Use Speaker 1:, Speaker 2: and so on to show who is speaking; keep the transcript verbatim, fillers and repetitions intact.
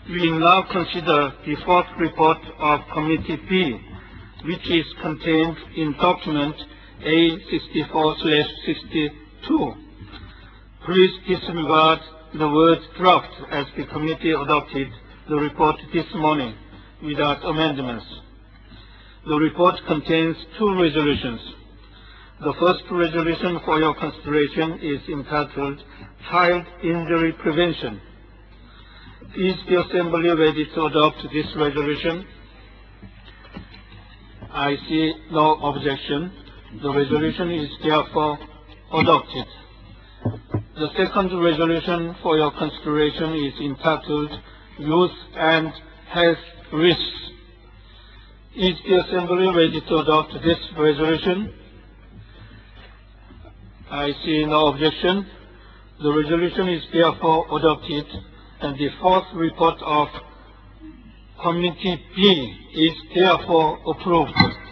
Speaker 1: We will now consider the fourth report of Committee B, which is contained in document A sixty-four slash sixty-two. Please disregard the word draft as the committee adopted the report this morning without amendments. The report contains two resolutions. The first resolution for your consideration is entitled Child Injury Prevention. Is the Assembly ready to adopt this resolution? I see no objection. The resolution is therefore adopted. The second resolution for your consideration is entitled Youth and Health Risks. Is the Assembly ready to adopt this resolution? I see no objection. The resolution is therefore adopted, and the fourth report of Committee B is therefore approved.